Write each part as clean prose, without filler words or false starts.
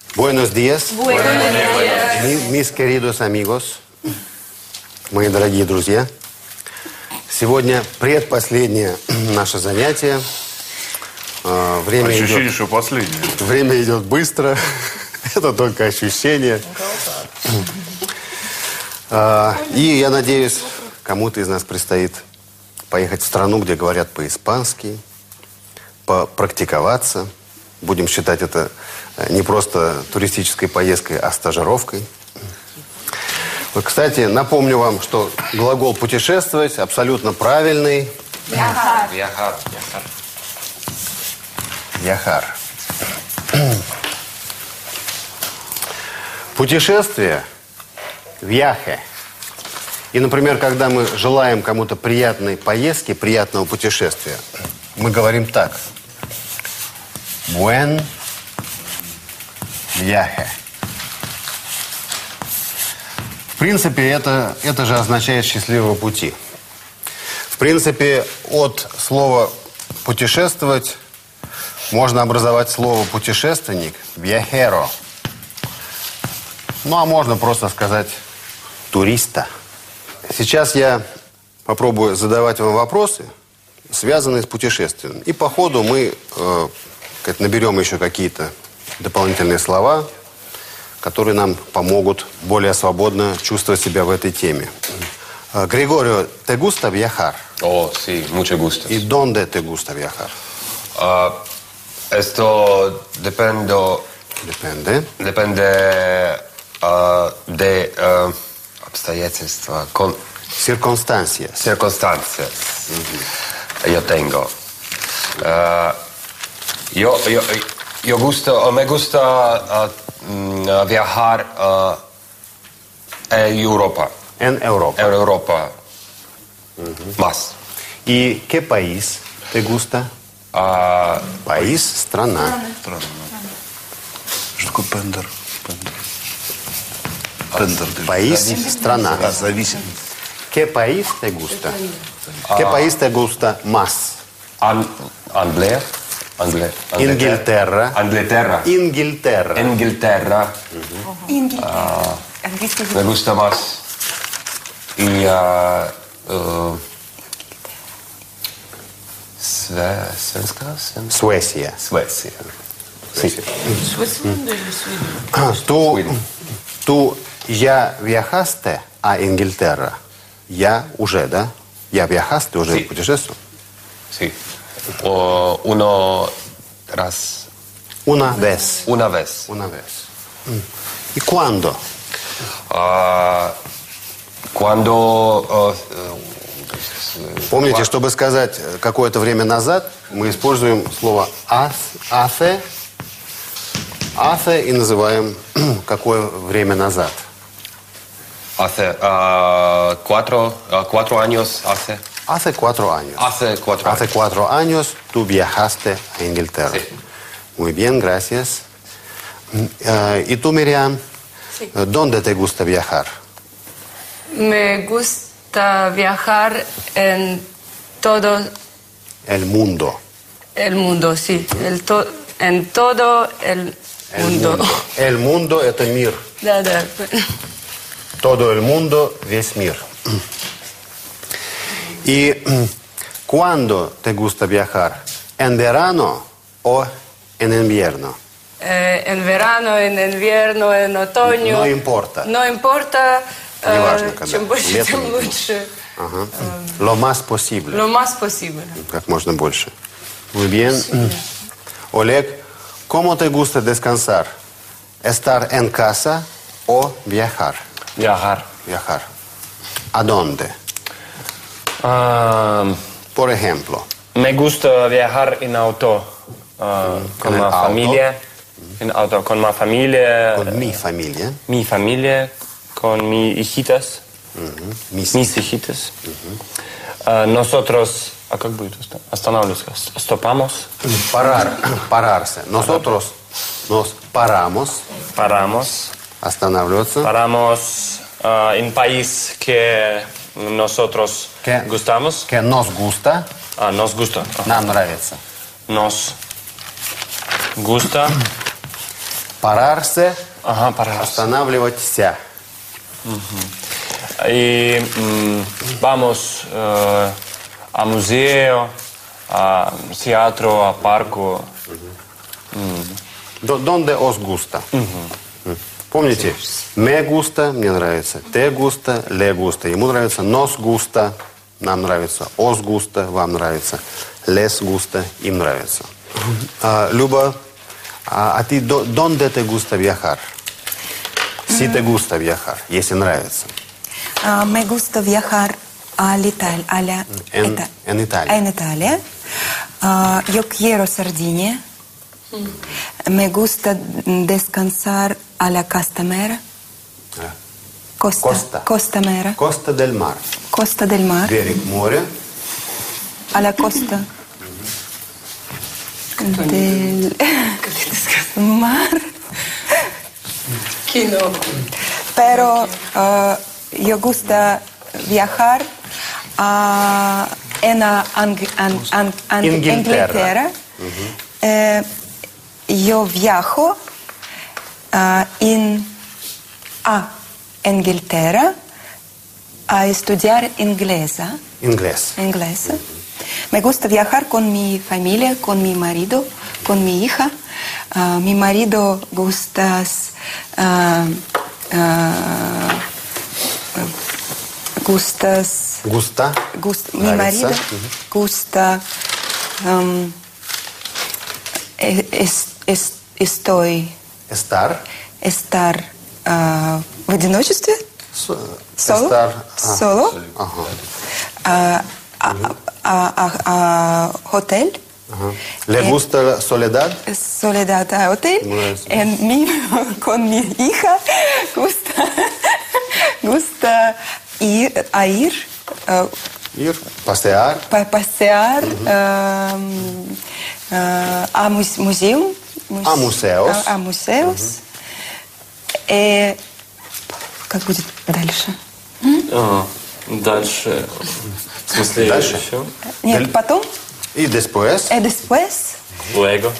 Buenos días, mis queridos amigos, мои дорогие друзья. Сегодня предпоследнее наше занятие. Ощущение, что последнее. Время идет быстро. Это только ощущение. И я надеюсь, кому-то из нас предстоит поехать в страну, где говорят по-испански, попрактиковаться. Будем считать это не просто туристической поездкой, а стажировкой. Вот, кстати, напомню вам, что глагол «путешествовать» абсолютно правильный. Viajar. Viajar. Путешествие – viaje. И, например, когда мы желаем кому-то приятной поездки, приятного путешествия, мы говорим так. Buen viaje. В принципе, это же означает «счастливого пути». В принципе, от слова «путешествовать» можно образовать слово «путешественник» – «viajero». Ну, а можно просто сказать «туриста». Сейчас я попробую задавать вам вопросы, связанные с путешествием. И по ходу мы наберем еще какие-то дополнительные слова, которые нам помогут более свободно чувствовать себя в этой теме. Gregorio, ¿te gusta viajar? Oh, sí, mucho gusto. ¿Y dónde te gusta viajar? Esto depende de обстоятельства, Circunstancias. Yo tengo. Me gusta viajar en Europa. En Europa. En Europa. Más. ¿Y qué país te gusta? País, страна. Что такое пендер? País, страна. Зависит. ¿Qué país te gusta? ¿Qué país te gusta más? Anglia. Inglaterra. Inglaterra. Me gusta más. Y Suecia. Sí. Tú ya viajaste a Inglaterra? Я уже, да? Я viajaste уже Sí. в путешествие? Sí. Uno раз. Una vez. Una vez. Una vez. ¿Y cuándo? Cuando Помните, чтобы сказать какое-то время назад, мы используем слово hace. Hace и называем какое время назад. hace 4 años hace. Hace 4 años. Hace 4 Hace años. 4 años tú viajaste a Inglaterra. Sí. Muy bien, gracias. ¿Y tú, Miriam? Sí. ¿Dónde te gusta viajar? Me gusta viajar en todo El mundo. el mundo, sí. En todo el mundo. El mundo – это мир. Да. Todo el mundo – весь мир. ¿Y cuándo te gusta viajar? ¿En verano o en invierno? En verano, en invierno, en otoño. No importa. No importa. Неважно, когда. Чем больше, Летом. тем лучше. Ага. Lo más posible. Lo más posible. Как можно больше. Muy bien. Oleg, ¿cómo te gusta descansar? ¿Estar en casa o viajar? Viajar. Viajar. ¿A dónde? Por ejemplo. Me gusta viajar en auto con el mi auto? familia. En auto con mi familia. Con mi familia. Mi familia, con mis hijitas. Mis Hijitas. Nosotros, как будет останавливаться? Стопamos. Pararse. Nosotros nos paramos. Останавливаться. Paramos en país que nosotros Que- gustamos. Que nos gusta. Nos gusta. Нам нравится. Nos gusta Pararse, Ага, пора. останавливаться. Y vamos a museo, a teatro, a parco. Donde os gusta? Помните? Me gusta, мне нравится. Te gusta, le gusta. Ему нравится. Nos gusta, нам нравится. Os gusta, вам нравится. Les gusta, им нравится. Люба, а ты donde te gusta viajar? Si te gusta viajar, если нравится. Me gusta viajar en Italia. En Italia. En Italia. Yo quiero Sardinia. Me gusta descansar a la Castamera. Costa. Costamera. Costa del Mar. Costa del Mar. Берег моря. A la costa del mar. Кино. Pero yo gusta viajar en Inglaterra. Yo viajo en Inglaterra a estudiar inglés. Inglés. Me gusta viajar con mi familia, con mi marido, con mi hija. Mi marido gusta mi marido gusta estar в одиночестве. Solo. Hotel. ¿Le gusta la soledad? Soledad hotel. Con mi hija gusta ir pasear. Pasear a museos. A museos. A museos. Как будет дальше? Дальше. В смысле, Дальше? еще? Нет, потом. Y después. Después. Luego.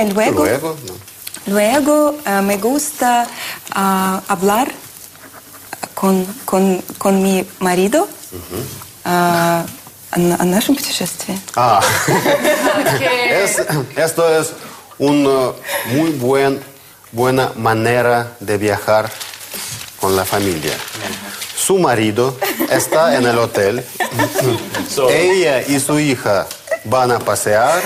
Luego me gusta hablar con mi marido о нашем путешествии. Esto es una muy buena manera de viajar con la familia. Su marido está en el hotel. Ella y su hija van a pasear.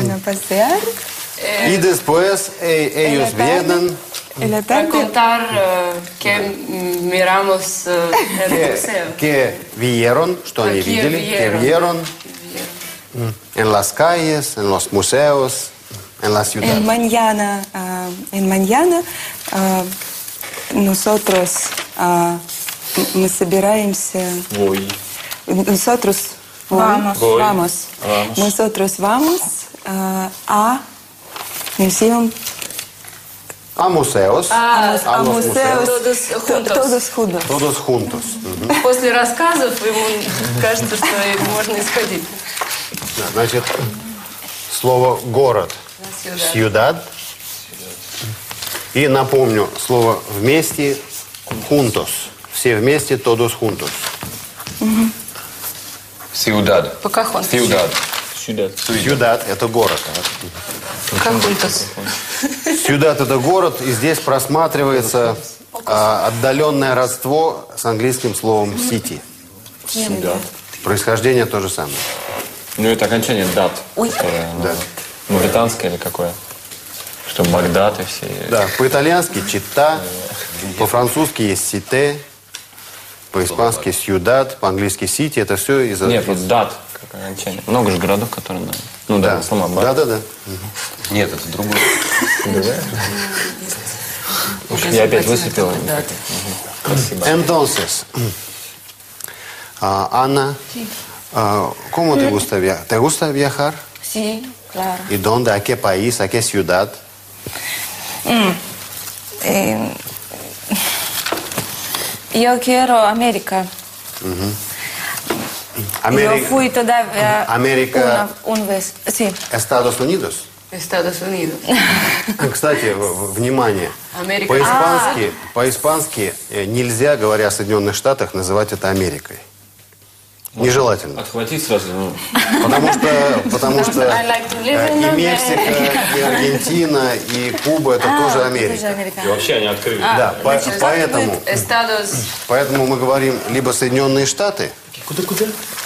Y después ellos vienen. A contar que miramos el museo. Que vieron, что они видели, que vieron en las calles, en los museos, en la ciudad. En mañana nosotros мы собираемся. Nosotros vamos. Nosotros vamos a museum. A museos. A museos. Todos juntos. После рассказов ему кажется, что можно исходить. Значит, слово город. Ciudad. И напомню, слово вместе juntos. Все вместе, todos juntos. Ciudad. Покахонтас. Ciudad – это город. Покахонтас. Ciudad – это город, и здесь просматривается отдаленное родство с английским словом city. Происхождение то же самое. Ну, это окончание дат. Да. Британское или какое? Что Багдад и все. Да, по-итальянски чита, по-французски есть сите, по-испански ciudad, по-английски city. Это все из-за... Нет, вот дат как окончание. Много же городов, которые... Ну да, Исламабад. Да. Нет, это другое. Я опять высыпала. Спасибо. Entonces, Ana, ¿cómo te gusta viajar? ¿Te gusta viajar? Sí, claro. ¿Y dónde? ¿A qué país? ¿A qué ciudad? Yo quiero América. Yo fui todavía América. una vez. Sí. Estados Unidos. Estados Unidos. Кстати, внимание. Америка. По-испански нельзя, говоря о Соединенных Штатах, называть это Америкой. Нежелательно. Отхватить сразу, ну. Потому что I like to live in и America. Мексика, и Аргентина, и Куба это тоже Америка. И вообще они открыли. Да, поэтому, Estados... поэтому мы говорим либо Соединенные Штаты, Куда?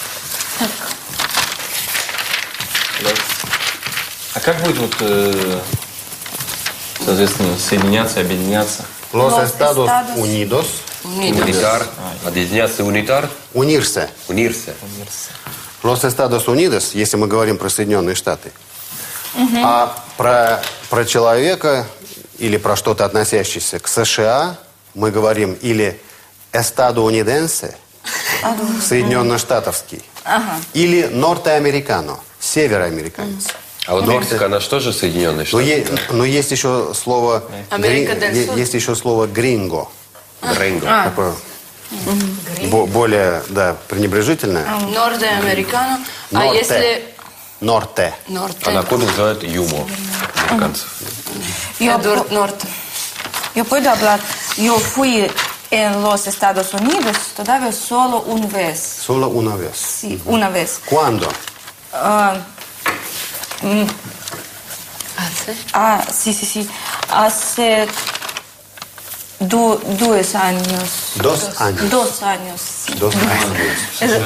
А как будет вот, соответственно, соединяться, объединяться? Los Los Estados Estados Unidos, Unitar, объединяться unitar, unirse. unirse. Los Estados Unidos, если мы говорим про Соединенные Штаты, а про человека или про что-то относящееся к США мы говорим или Estadounidense, Соединенно-Штатовский, или Norteamericano, североамериканец. А вот Мексика, она что же Соединенные Штаты? Но есть еще слово Америка дель Суд. есть еще слово гринго. Гринго. Такое более, да, пренебрежительное. Norteamericano. А Norte. если... Норте. Norte. А на Кубе называют юмо американцев. Norte. Yo puedo hablar. Yo fui en los Estados Unidos todavía solo una vez. Solo una vez. Sí, una vez. Cuando? Sí. Hace 2 años. 2 años. 2 años. Sí. 2 años.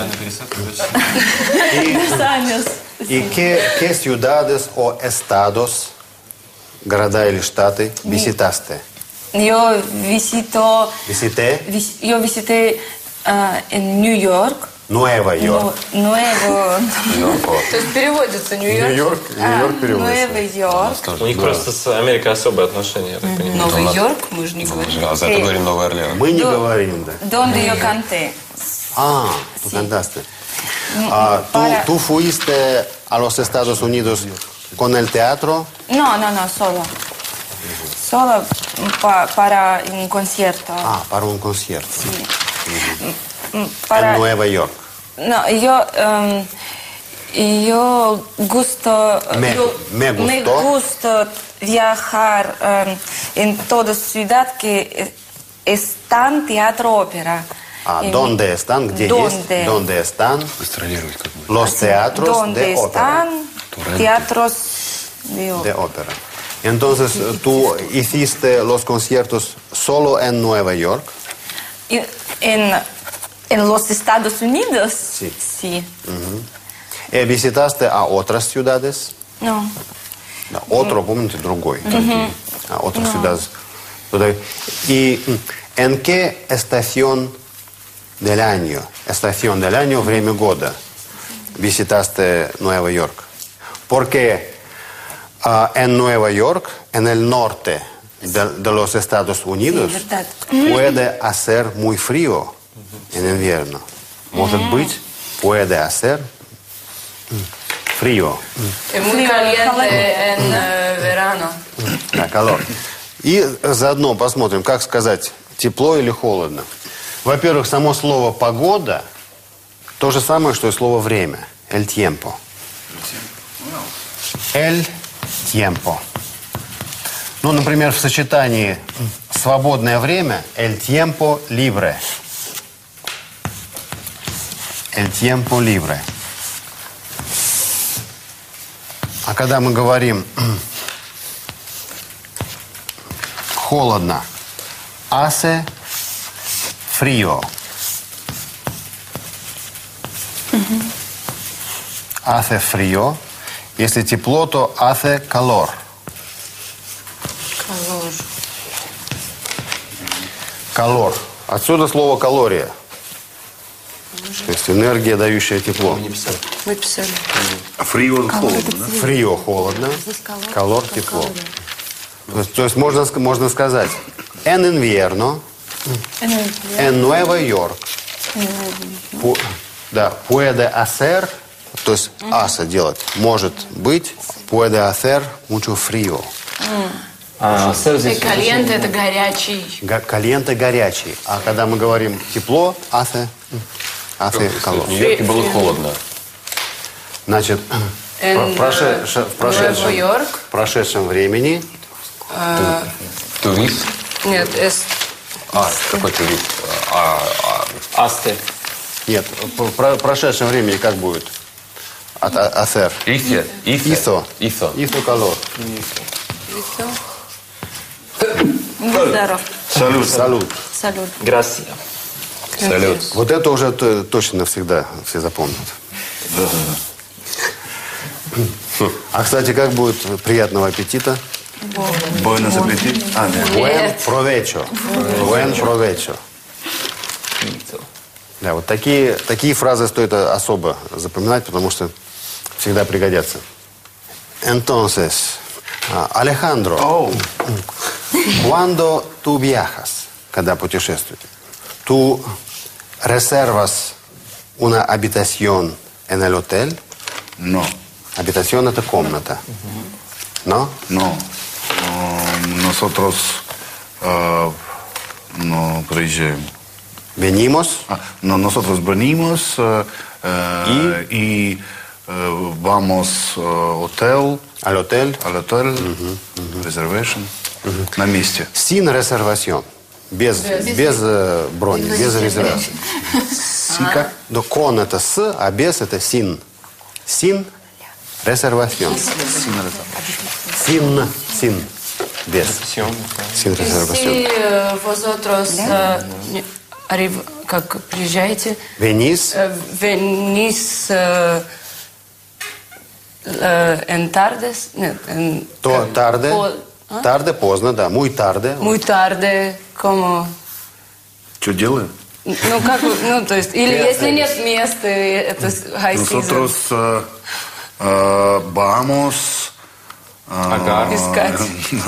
2 años. ¿Y qué ciudades o estados, города или штаты, visitaste? Yo visité en New York. Nueva York. Nuevo. То есть переводится Нью-Йорк. Нью-Йорк переводится. Nueva York. У них просто с Америкой особые отношения, я так понимаю. Новый Йорк, мы же не говорим. А зато говорим Новый Орлеан. Мы не говорим, да. Donde yo canté. Tú cantaste. ¿Tú fuiste a los Estados Unidos con el teatro? No, solo. Solo para un concierto. Para un concierto. Para- En Nueva York. No, yo gusto... Me gustó. Me gusta viajar en toda ciudad que están teatro ópera. ¿Dónde están? ¿Где ¿Dónde? есть? ¿Dónde están Гастролировать как бы. los teatros ¿Dónde de ópera? están teatros de De ópera? ópera. Entonces, ¿tú hiciste los conciertos solo en Nueva York? Y en los Estados Unidos? Sí. Sí. ¿Visitaste a otras ciudades? No. Да, otro, помните, другой. Otras ciudades. Туда. ¿Y en qué estación del año, время года, visitaste Nueva York? Porque en Nueva York, en el norte de los Estados Unidos, Sí, verdad. puede hacer muy frío en invierno. Может быть, puede hacer frío. Es muy caliente en verano. Да, calor. И заодно посмотрим, как сказать, тепло или холодно. Во-первых, само слово «погода» то же самое, что и слово «время». El tiempo. El tiempo. Ну, например, в сочетании «свободное время» el tiempo libre. El tiempo libre. А когда мы говорим холодно, hace frío. Hace frío. Если тепло, то hace calor. Calor. Отсюда слово калория. То есть энергия, дающая тепло. Мы писали. А фрио холодно, да? Фрио холодно, calor тепло. То есть можно сказать en invierno, en Nueva York, да, puede hacer, то есть hace делать, может быть, puede hacer mucho frío. Сэр здесь... Кальенте это горячий. Caliente горячий. А когда мы говорим тепло, hace calor. В Нью-Йорке было холодно. Значит, En Nueva-York. В прошедшем времени. Турист? Нет, Какой турист? Асте. Нет, в прошедшем времени как будет? От асер. Исо. Исо. Исо. Исо колор. Здоров. Салют. Салют. Салют. Грасия. Салют. Вот это уже точно навсегда все запомнят. А, кстати, как будет приятного аппетита? Buenos appetit. А, нет. Buen provecho. Buen provecho. Да, вот такие фразы стоит особо запоминать, потому что всегда пригодятся. Entonces, Alejandro, cuando tú viajas, когда путешествуешь, tú reservas una habitación en el hotel? No. Habitación – это комната. ¿No? No. Nosotros no приезжаем. Venimos No, nosotros venimos y vamos al hotel al hotel, reservation, на месте. sin reservación. Без брони, без резервации. Но con это с, а без это sin. Sin reservación. Sin. Без. Sin reservación. Si vosotros как приезжаете, Venís venís en tardes, нет, tarde, поздно, да, muy tarde. muy tarde, como, Что делаем? ну как, ну то есть, или если нет места, это high season, Nosotros vamos искать.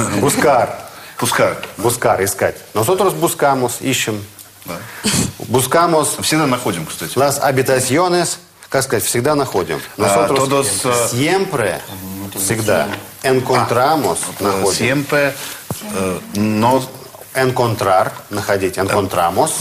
Buscar, искать. Nosotros buscamos, ищем. Buscamos Всегда находим, кстати. las habitaciones, как сказать, всегда находим. Nosotros todos, siempre, всегда, encontramos, находим. Siempre nos Encontrar, находить, encontramos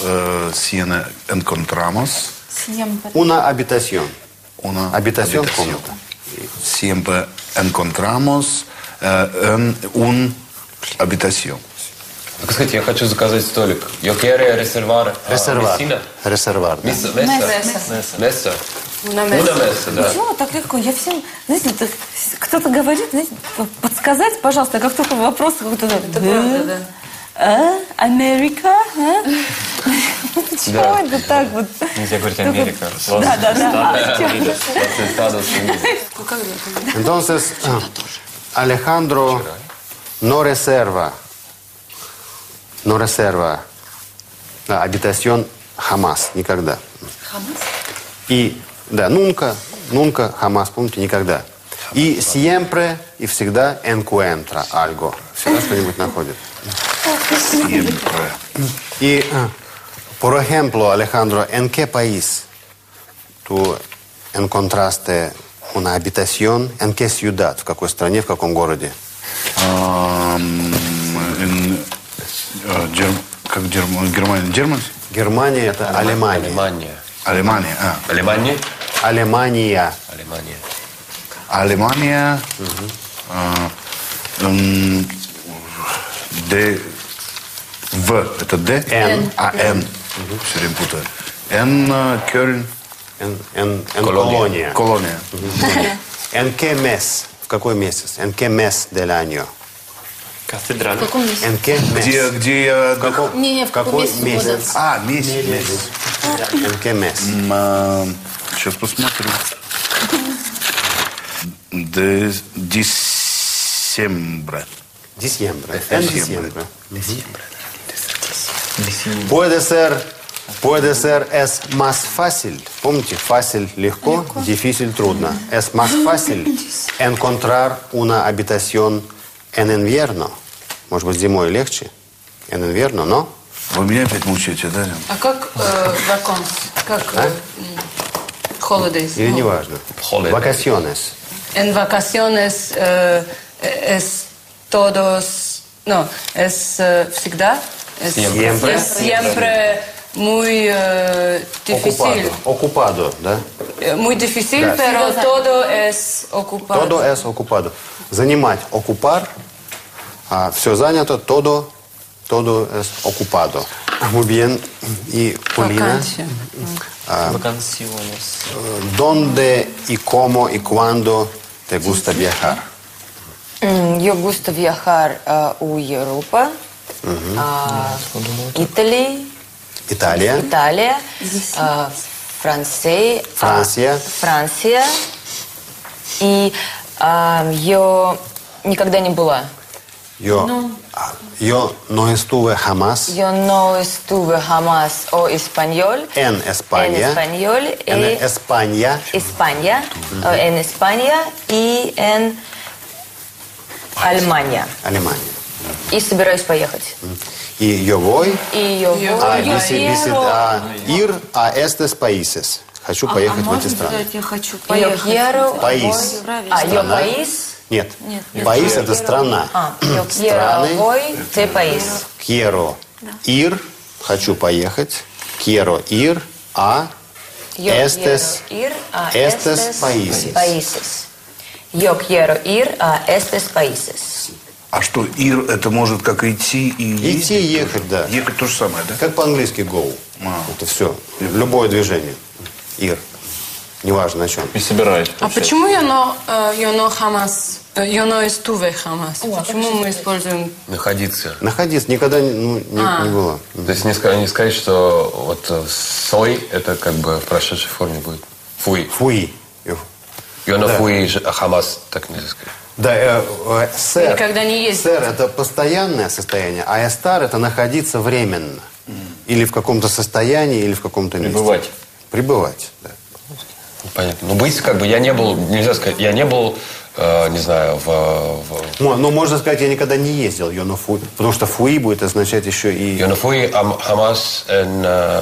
encontramos una habitación. una Habitación, комната. Siempre encontramos un habitación. Так сказать, я хочу заказать столик. Yo quiero reservar mesina. Reservar, да. Месса. Una Una mesa. месса, да. Почему так легко? Я всем, знаете, кто-то говорит, знаете, подсказать, пожалуйста, как только вопрос какой-то... Это правда, да. Америка? Почему это так вот? Нельзя говорить Америка. Да. Entonces, Alejandro no reserva habitación jamás, никогда. И, да, nunca, jamás, помните, никогда. И siempre, и всегда encuentra algo. Всегда что-нибудь находит. Siempre. Y, por ejemplo, Alejandro, ¿en qué país tú encontraste una habitación? ¿En qué ciudad? ¿В какой стране? ¿В каком городе? Как Германия? Германия? Германия – это Алемания. Алемания. Алемания? Алемания. Алемания. Д. В. Это Д? Н. Н. Все время путаю. Н. Кёльн. Колония. Колония. ¿En qué mes? ¿В какой месяц? ¿En qué mes del año? Кафедраль. ¿En qué mes? Где... Не, в каком месяце года? Месяц. ¿En qué mes? Сейчас посмотрю. Десембре. Diciembre. En diciembre. Puede ser es más fácil. Помните, fácil легко, difícil трудно. Es más fácil encontrar una habitación en invierno. Может быть, зимой легче. En invierno, ¿no? Вы меня опять мучаете, да? А как vacances? Как holidays? Или неважно. Vacaciones. En vacaciones es todos, no, es всегда, es Siempre. siempre muy difícil. Ocupado, да? Muy difícil, Да. pero todo es ocupado. Todo es ocupado. Занимать, ocupar, все занято, todo es ocupado. Muy bien. Y Полина. Вакансия. Vacaciones. ¿Dónde y cómo y cuándo te gusta viajar? Yo gusto viajar a Europa, Italia, Italia, Франция. И yo никогда не была. Yo no estuve jamás Yo no estuve jamás en español. en España. En España. En España y en Alemania. Alemania. И собираюсь поехать. Y yo voy И yo ir a estos países. Хочу поехать в эти страны. Я хочу Yo quiero... País. yo país. Нет. País это страна. Yo quiero Страны. voy de país. Quiero ir. Хочу поехать. Quiero ir a Yo estos quiero ir a estos países. Yo quiero ir a estos países. А что, ир, это может как идти и ездить? Идти и ехать, да. Ехать то же самое, да? Как по-английски go. Это все. Любое движение. Ir. Неважно на чем. И собираюсь. А почему yo no jamás, yo no estuve jamás? Почему мы используем... Находиться. Находиться никогда не было. То есть не сказать, что вот soy, это как бы в прошедшей форме будет. Fui. Fui. Yo no Да. fui jamás, так нельзя сказать. Да, сэр. Никогда не ездил. Сэр – это постоянное состояние, а estar – это находиться временно. Или в каком-то состоянии, или в каком-то месте. Пребывать. Пребывать, да. Понятно. Ну, быть, как бы, я не был, нельзя сказать, я не был, не знаю, Ну, можно сказать, я никогда не ездил, yo no fui, потому что fui будет означать еще и... Yo no fui jamás en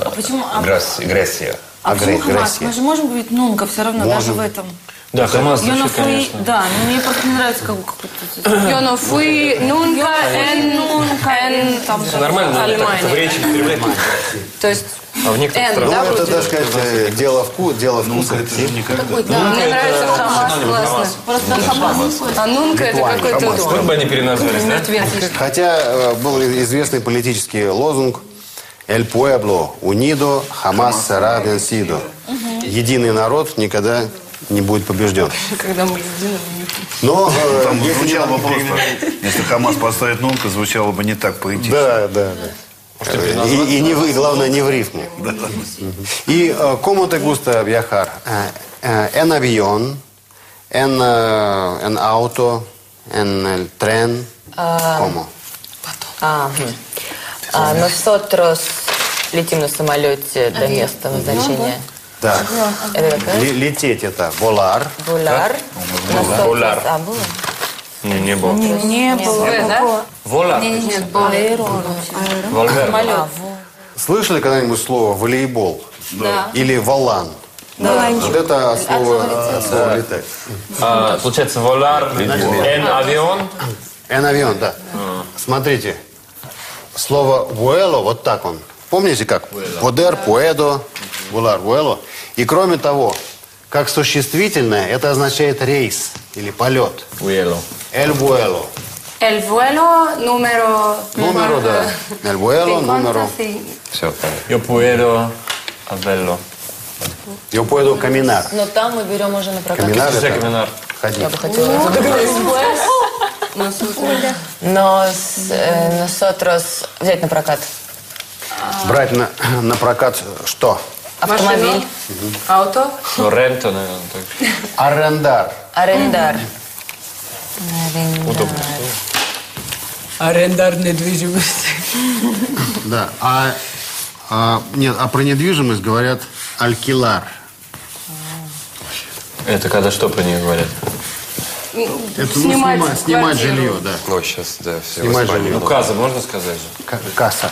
Grecia. А почему хамас? Агрессия. Мы же можем говорить нунка все равно, даже в этом. Да, Хамас Я звучит, конечно. да, но мне просто не нравится какой-то... Yo no fui nunca en там, Нормально, но так в Alemania. речи употреблять. То есть А в некоторых N, Ну, да, это, вроде так бы? сказать, дело вкуса. Это же никогда. Мне нравится хамас, классно. Просто хамас. А нунка это какой-то... Скоро бы они переназвались, да? Мертвец. Хотя был известный политический лозунг «El pueblo unido jamás será vencido». Единый народ никогда не будет побежден. Когда мы едины. Но Там если звучало бы просто, если Хамас поставит нунка, звучало бы не так поэтично. Да. И не вы, главное, не в рифму. И ¿cómo te gusta viajar? En avión, en auto, en el tren, ¿cómo? Nosotros летим на самолете до места назначения. Да. Это какая? Лететь это volar. Булар. Булар. А, было? Не было. Не было. Да? Вола. Нет, более. Волвер. Слышали когда-нибудь слово волейбол? Да. Или волан? Вот это от слова летать. Получается, volar, en avión. En avión, да. Смотрите. Слово vuelo, вот так он. Помните как? Poder, puedo, volar, vuelo. И кроме того, как существительное, это означает рейс или полет. Vuelo. El vuelo. El vuelo número... Número, да. El vuelo, número. Все, понятно. Yo puedo hacerlo. Yo puedo caminar. Но там мы берем уже на прокат. Caminar Все, это каминар. ходить. Я бы хотела это договориться. Но nosotros взять на прокат. Брать на прокат что? Автомобиль. Auto. Ну, рента, наверное, так. Арендар. Арендар. Удобно. Арендар недвижимости. Да. Нет, а про недвижимость говорят алькилар. Это когда что про них говорят? Это Снимать снимать квартиру. жилье, да. Ну, сейчас, да, все Снимать в Испании. жилье. Указа можно сказать же? Касса.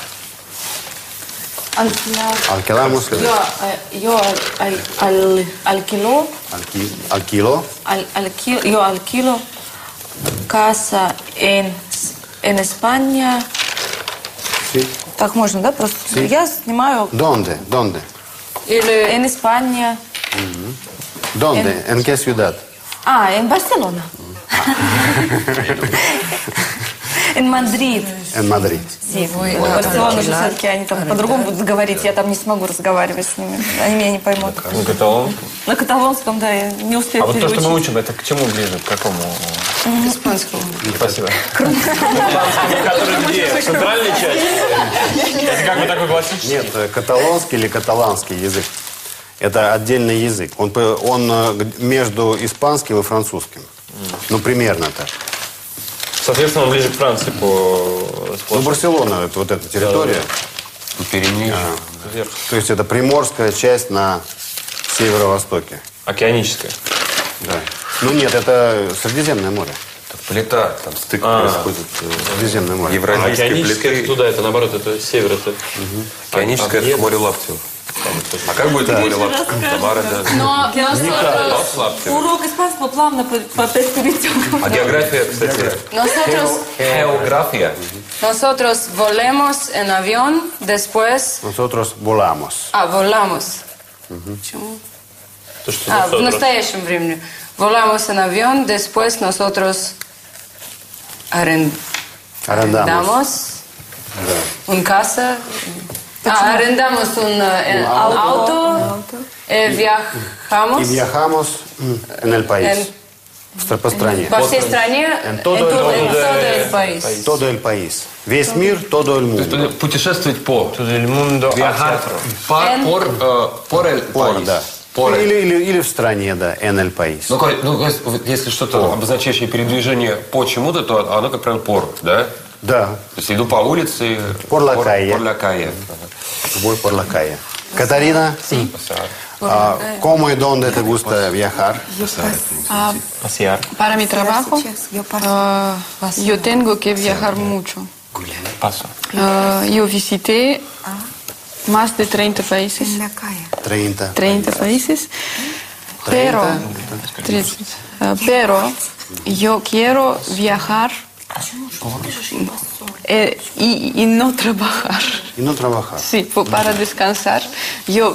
Алькилар можно сказать? Yo alquilo, Алкило. yo alquilo casa en España Sí. Так можно, да? Просто я снимаю ¿Dónde? ¿Dónde? Или en España. ¿Dónde? ¿En qué ciudad? En Барселона. En Madrid. En Madrid. Sí, Барселона же все-таки они там по-другому будут говорить, я там не смогу разговаривать с ними, они меня не поймут. На каталонском? На каталонском, да, я не успею А вот то, что мы переучить. учим, это к чему ближе? К какому? испанскому. Спасибо. Который где? В центральной части? Это как бы такой классический? Нет, каталонский или каталанский язык. Это отдельный язык. Он между испанским и французским. Ну, примерно так. Соответственно, он ближе к Франции по Ну, сплошной. Барселона, это вот эта территория. Пиренеи. Вверх. То есть это приморская часть на северо-востоке. Океаническая. Да. Ну нет, это Средиземное море. Это плита, там стык происходит. Средиземное море. Евразийской Океаническая это плиты. туда, это наоборот, это север, это... Океаническое это море Лаптева. А как будет море Лаптева? Тамара, да. Но nosotros, Лаптева. Урок испанского плавно опять перейдем. А география, кстати, география. nosotros volemos en avión, después... Nosotros volamos. volamos. Почему? То, что В nosotros. настоящем времени. Volamos en avión, después nosotros arrendamos un casa. Arrendamos un auto, viajamos И viajamos en el país. По стране. по всей стране, En todo el país. Todo el país. Весь мир, todo el mundo. Путешествовать по. Todo el mundo al Viajar teatro. por el Por, país. да. Por el. Или в стране, да, en el país. Ну, вот если что-то обозначающее передвижение по чему-то, то оно, как правило, por, да? Да, То есть иду по улице. Por la calle. Por la calle. voy por la calle. Catarina, ¿cómo y dónde te gusta viajar? Pasear. Para mi trabajo, Сейчас yo paso. yo tengo que viajar mucho. Paso. Yo visité más de 30 países. En la calle. 30. Países. Pero, 30, pero yo quiero viajar y no trabajar. Y no trabajar. Sí, para descansar. Yo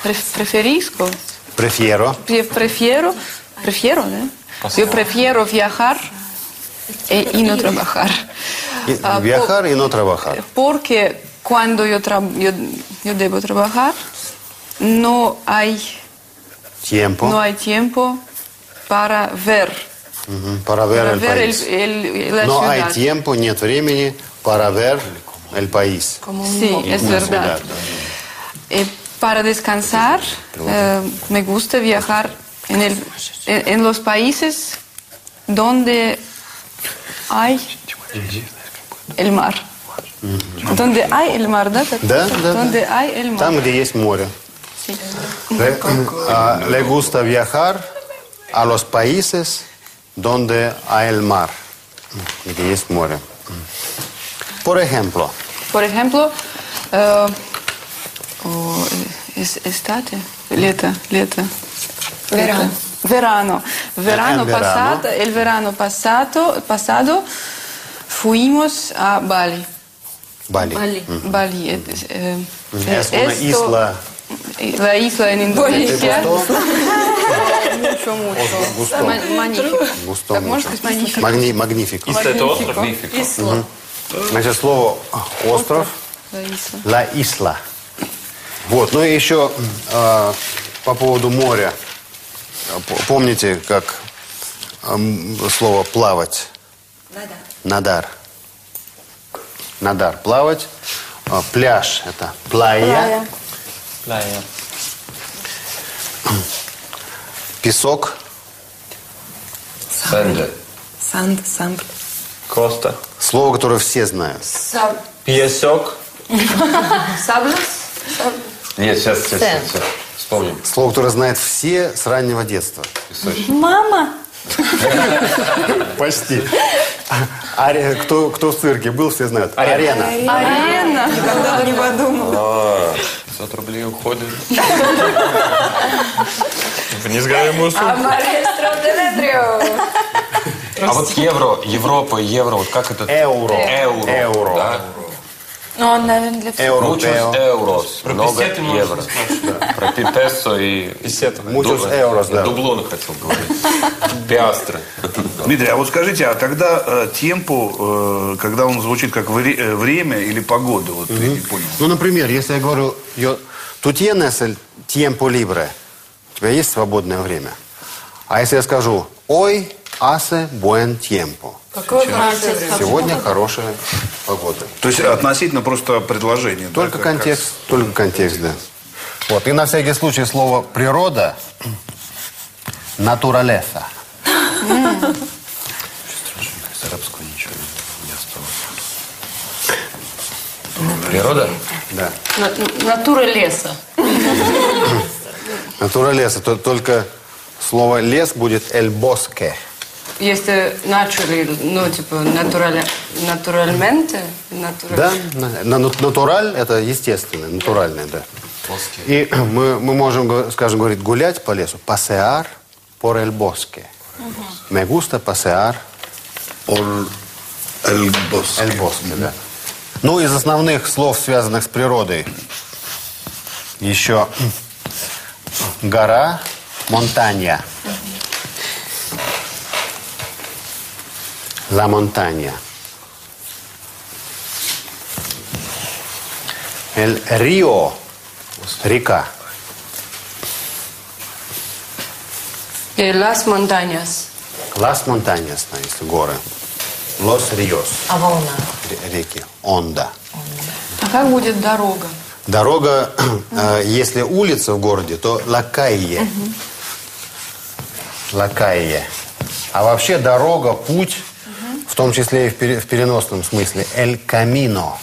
Prefiero. prefiero, ¿no? Yo prefiero viajar y no trabajar. Viajar y no trabajar. Porque cuando yo debo trabajar, no hay Tiempo. tiempo para ver. Para ver el Para ver país. la No hay ciudad. tiempo, нет времени para ver el país. Sí, es Una verdad. ciudad. Para descansar, me gusta viajar en los países donde hay el mar. Donde hay el mar, ¿да? Да. Donde hay el mar. Там, где есть море. Sí. Le gusta viajar a los países donde hay el mar, где есть море. Por ejemplo, Por ejemplo, estate, lето. Verano. El verano pasado fuimos a Bali. Bali. Bali. Es una isla. La isla en Indonesia. Gustó? Gustó. Magnífico. Gustó Так можно mucho. сказать magnífico? Magnífico. Isla это остров? Isla. Значит, слово остров, La isla. la isla. Вот, ну и еще по поводу моря. Помните, как слово плавать? Надар. Надар. Плавать. Пляж это плая. Playa. Песок. Сэнда. Санд. Коста. Слово, которое все знают. Песок. Sables? Нет, сейчас. Вспомним. Слово, которое знают все с раннего детства. Мама! Почти. Кто в цирке был, все знают. Арена. Арена. Никогда бы не подумала. 500 рублей уходит. Вниз головой А вот евро, Европа, евро, вот как это? Эуро. Эуро. Эуро. Да? Ну, он, наверное, для всех. Muchos euros. Про Много песеты можно евро. Про песо и... Muchos euros, да. Дублоны хотел говорить. Пиастры. Дмитрий, а вот скажите, а когда темпо, когда он звучит как время или погода? Вот я не понял. Ну, например, если я говорю «Tú tienes el tiempo libre», у тебя есть свободное время. А если я скажу «Hoy hace buen tiempo», Какой хороший время. сегодня хорошая погода. То есть относительно просто предложения. Только контекст, да. Вот. И на всякий случай слово «природа» – «naturaleza». Из арабского ничего не осталось. Природа? Да. Натура леса. «Naturaleza». Только слово «лес» будет «el bosque». Если naturally, ну, типа, натуральменте. Да, натураль – это естественное, натуральное, да. И мы можем, скажем, говорить, гулять по лесу. Pasear por el bosque. Me gusta pasear El bosque. el bosque, да. Ну, из основных слов, связанных с природой, еще гора, монтанья. La montaña. El río, река. И las montañas. Las montañas, если горы. Los ríos, А волна? реки. Онда. А как будет дорога? Дорога, если улица в городе, то la calle. La calle. А вообще дорога, путь, в том числе и в переносном смысле, el camino.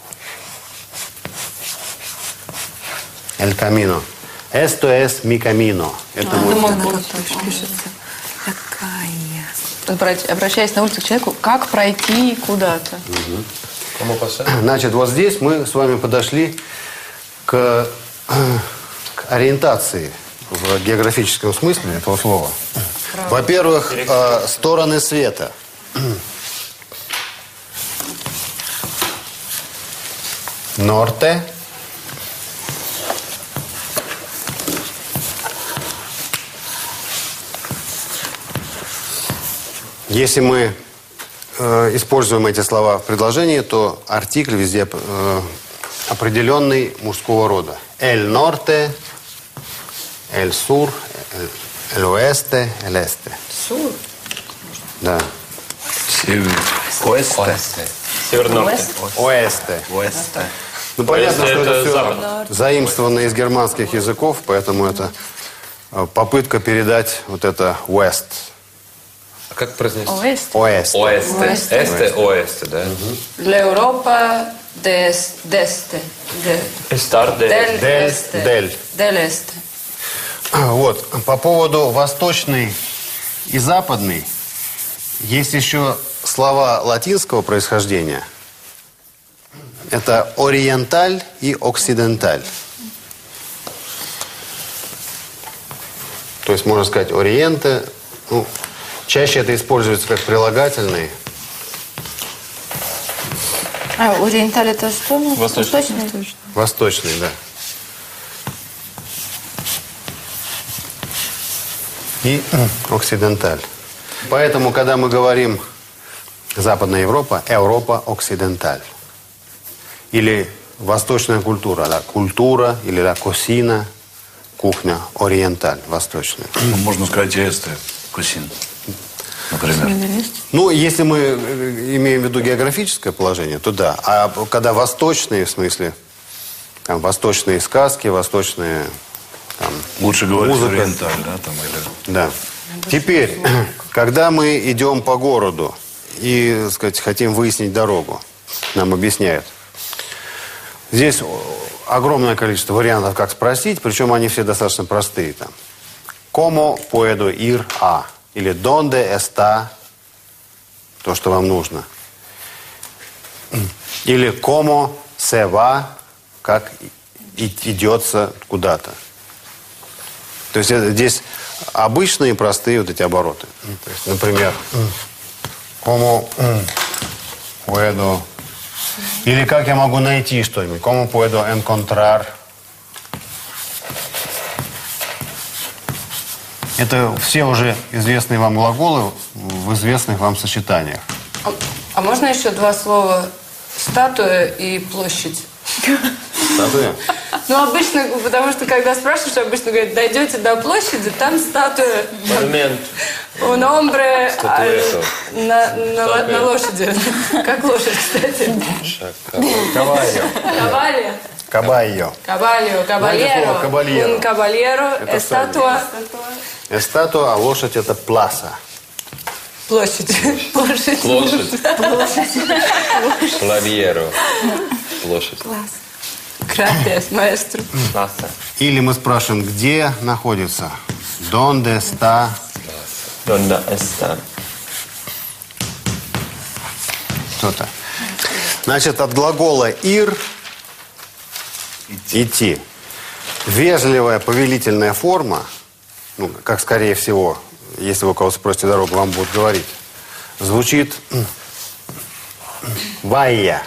El camino. Esto es mi camino. Это мой путь. Пишется такая. Обращаясь на улице к человеку, как пройти куда-то? Значит, вот здесь мы с вами подошли к ориентации в географическом смысле этого слова. Во-первых, стороны света. Норте. Если мы используем эти слова в предложении, то артикль везде определенный мужского рода. El norte, el sur, el oeste, el este. Сур. Да. Оэсте. Северный. Оэсте. Оэсте. Ну, понятно, Оэсте что это это все запад. заимствовано из германских языков, поэтому это попытка передать вот это west. А как произнести? Оэст. Оэсте. Оэсте. Эсте, оэсте, да? Для Европа десте. Estar de... Дель. Дель эсте. Вот. По поводу восточный и западный, есть еще слова латинского происхождения. Это ориенталь и оксиденталь. То есть можно сказать ориенте. Ну, чаще это используется как прилагательный. А, ориенталь это что? Ну, Восточный. Восточный, да. И оксиденталь. Поэтому, когда мы говорим Западная Европа, Европа оксиденталь. Или восточная культура, ла культура или ла косина, кухня ориенталь, восточная. Ну, можно сказать эсте, кусин, например. Ну, если мы имеем в виду географическое положение, то да. А когда восточные, в смысле, там, восточные сказки, восточные там, Лучше говорить музыка. ориенталь, да, там, или... Да. Теперь, когда мы идем по городу и, так сказать, хотим выяснить дорогу, нам объясняют. Здесь огромное количество вариантов, как спросить, причем они все достаточно простые. Там. ¿Cómo puedo ir a? Или ¿Dónde está? То, что вам нужно. Или ¿Cómo se va? Как идется куда-то. То есть здесь обычные простые вот эти обороты. То есть, например, ¿Cómo puedo Или как я могу найти что-нибудь? Como puedo encontrar? Это все уже известные вам глаголы в известных вам сочетаниях. А можно еще два слова статуя и площадь? Статуя? Ну, обычно, потому что когда спрашиваешь, обычно говорят, дойдете до площади, там статуя. Монумент. Un hombre Статуэту. на лошади. Как лошадь, кстати. Кабальо. Кавалия. Кабальо. Кабальо, Знаете слово кабальеро. кабальеро? Un caballero, Это эстатуа. Статуя, а лошадь это пласа. Площадь. Площадь. Лошадь. Клавиеру. Лошадь. Gracias, maestro. Пласа. Или мы спрашиваем, где находится? Donde está? Donde está? Что-то. Значит, от глагола «ир» – «идти». Вежливая повелительная форма, ну, как скорее всего, если вы у кого спросите дорогу, вам будут говорить, звучит «вайя».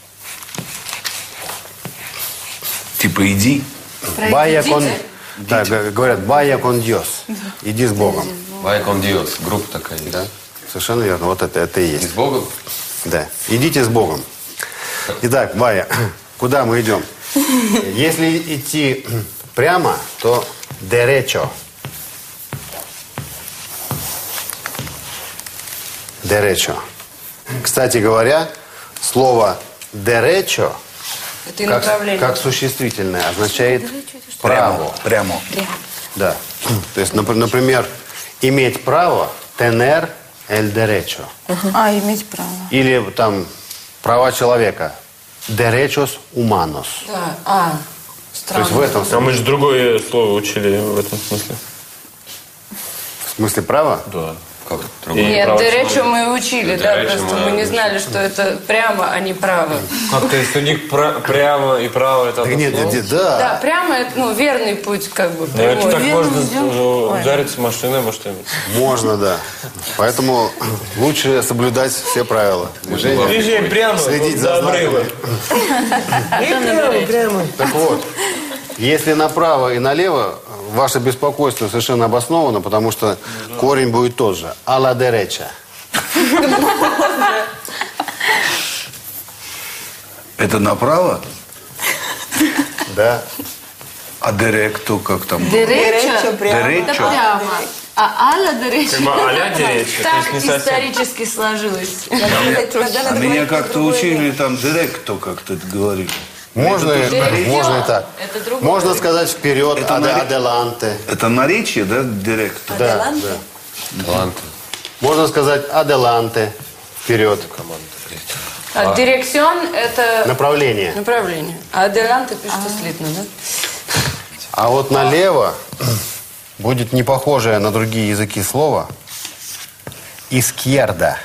Типа иди. «Вайя кон...» Да, говорят «вайя кон Диос». «Иди с Богом». Вай кон Диос. Группа такая есть. Да, совершенно верно. Вот это и И есть. с Богом? Да. Идите с Богом. Итак, Вая, куда мы идем? Если идти прямо, то derecho. Derecho. Кстати говоря, слово derecho Это и направление. как существительное означает право. Прямо. Да. То есть, например, иметь право tener el derecho. Иметь право. Или там права человека. Derechos humanos. Да, То есть в этом А мы же другое слово учили в этом смысле. в смысле права? Да. Как другое? Нет, право деречо мы учили, да, Деречо просто мы мы не учили. знали, что это прямо, а не право. Как, то есть у них прямо и право это Так одно нет, слово? да. Да, прямо это, ну, верный путь, как бы, Ну, это так прямой. можно удариться машиной, может, и... Можно, да. Поэтому лучше соблюдать все правила. Движения. Езжай прямо, Следить до за обрыва. знаками. Прямо. Так вот, если направо и налево, ваше беспокойство совершенно обосновано, потому что корень будет тот же. А la derecha. Это направо? Да. А директу как там? Деречо, это Деречо. прямо. А аля деречо. Как бы а-ля деречо, то Так есть не совсем. исторически сложилось. А меня как-то учили там директо, как ты говоришь. Можно, Директор. можно и так. Это другое. Можно сказать вперед, Это на- adelante. Это наречие, да, директо? Да, да. Таланты. Можно сказать adelante, вперед. А дирекцион это Направление. направление. А аделанте пишется слитно, да? А вот налево будет не похожее на другие языки слово izquierda.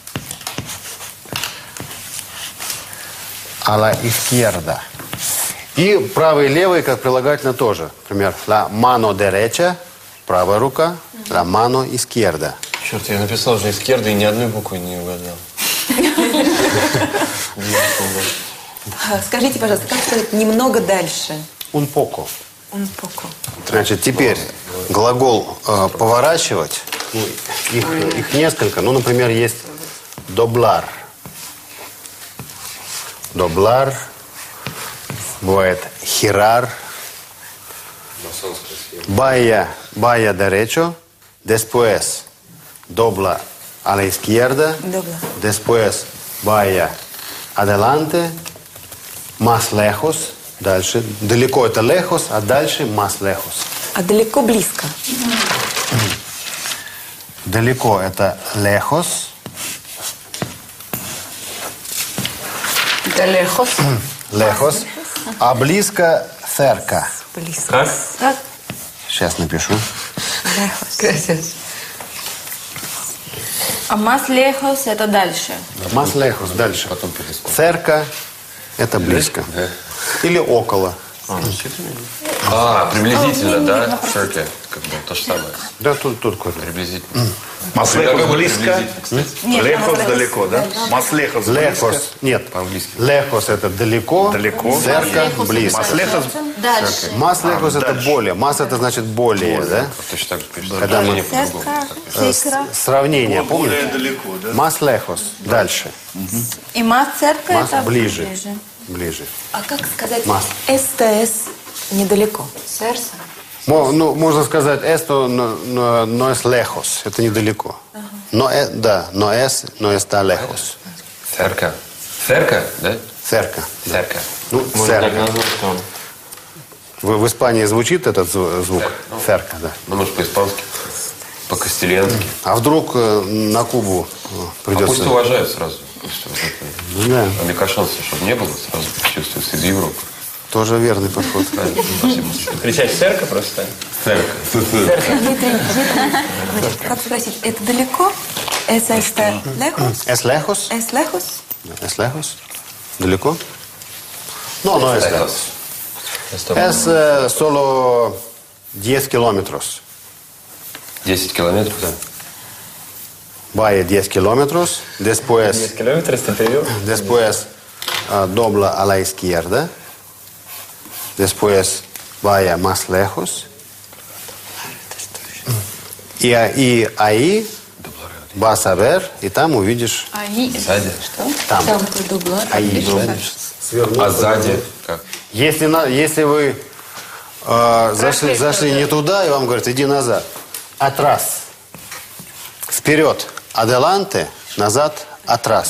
А la izquierda. И правый и левый, как прилагательно, тоже. Например, la mano derecha, правая рука, la mano izquierda. Черт, я написал уже изкерда и ни одной буквы не угадал. Скажите, пожалуйста, как сказать немного дальше? Un poco. Un poco. Значит, теперь глагол поворачивать, ну, их несколько. Ну, например, есть doblar. Doblar. Бывает girar. Vaya derecho. Después dobla a la izquierda. Dobla. Después vaya adelante. Más lejos. Дальше. Далеко это lejos, а дальше más lejos. А далеко близко? Далеко это lejos. Это lejos. Lejos. А близко cerca. Близко. Как? Сейчас напишу. Gracias. А más lejos это дальше. Más lejos. Дальше. Потом перескок. Cerca это близко. Или около. Приблизительно, да? Circa. Как бы то же самое. Да, тут корень. Приблизительно. Маслехос близко, Нет, лехос Маслехос далеко, да? Маслехос близко. Лехос. Нет. По-английски. Лехос это далеко. Далеко. Церка близко. Маслехос Дальше. Маслехос это более. Мас это значит более, да? Точно так же пишется. Когда мы Церковь, церковь. сравнение, помните? далеко, да? Маслехос. Дальше. И мас церковь Мас это ближе. Ближе. А как сказать Мас. СТС недалеко? Сердце. Ну, можно сказать esto no es lejos. Это недалеко. Но, да, no está lejos. Церка. Церка, да? Церка. Церка. Ну, Можно так церка. назвать, что он. В Испании звучит этот звук? Церка, да. Ну, может, по-испански, по-кастильянски. А вдруг на Кубу А придется... пусть уважают сразу. Пусть вот это- Да, А мне кажется, чтобы не было, сразу чувствуется из Европы. тоже верный подход. Правильно, спасибо. Кричать «церка» просто. Церка. Как спросить, это далеко? Es está lejos? Es lejos? Es lejos? Es lejos? Далеко? No, no es lejos. Es solo 10 kilómetros. 10 километров? Да. Vaya 10 kilómetros. 10 Después километров ты привел? Dobla a la izquierda. Después vaya más lejos. Y ahí vas a ver, и там увидишь. Сзади? Там. Ahí. А сзади? Как? Если вы зашли не туда, и вам говорят, иди назад. Atrás. Вперед. Adelante. Назад. Atrás.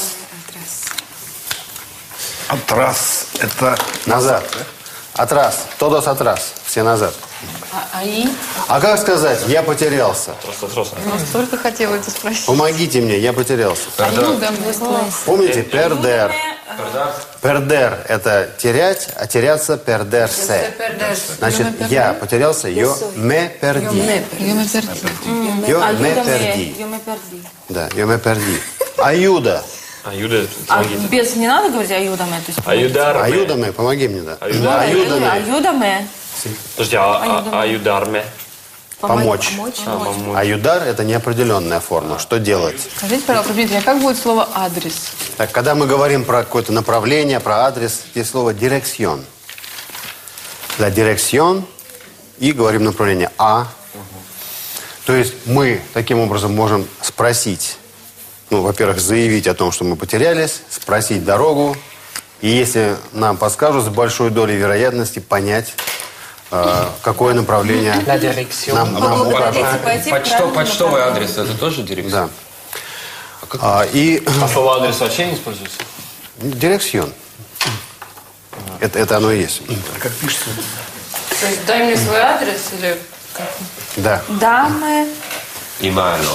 Атрас. Это Назад. Atrás. Todos atrás. Все назад. А как сказать, я потерялся? Просто тросом. Только хотела это спросить. Помогите мне, я потерялся. Помните, perder. Perder – это терять, а теряться – perderse. Значит, я потерялся, yo me perdí. Yo me perdí. Да, yo me perdí. Ayuda. Аюда. А без не надо говорить аюдаме? То есть Аюдарме. Ayúdame, помоги мне, да. Аюдаме. аюдаме. Подожди, аюдарме. Помочь. Аюдар – это неопределенная форма. Что делать? Скажите, пожалуйста, Дмитрий, а как будет слово «адрес»? Так, когда мы говорим про какое-то направление, про адрес, есть слово «dirección». La dirección и говорим направление «а». То есть мы таким образом можем спросить, ну, во-первых, заявить о том, что мы потерялись, спросить дорогу, и если нам подскажут, с большой долей вероятности понять, какое направление нам укажут. Почтовый адрес, это тоже дирекция? Да. И А слово «адрес» вообще не используется? dirección. Это оно и есть. как пишется? То есть дай мне свой адрес или... Да. Даме. И мало.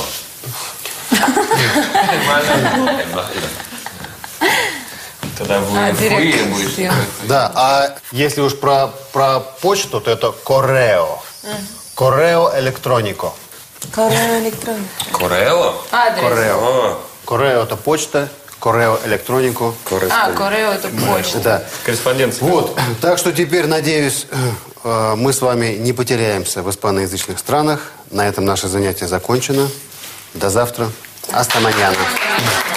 Тогда будет директор. будет. Да, а если уж про почту, то это correo. Correo electrónico. Корелло? Адрес. Correo. Correo – это почта, correo electrónico. Корео это почта. Да. Корреспонденция. Вот, так что теперь, надеюсь, мы с вами не потеряемся в испаноязычных странах. На этом наше занятие закончено. До завтра. Hasta mañana.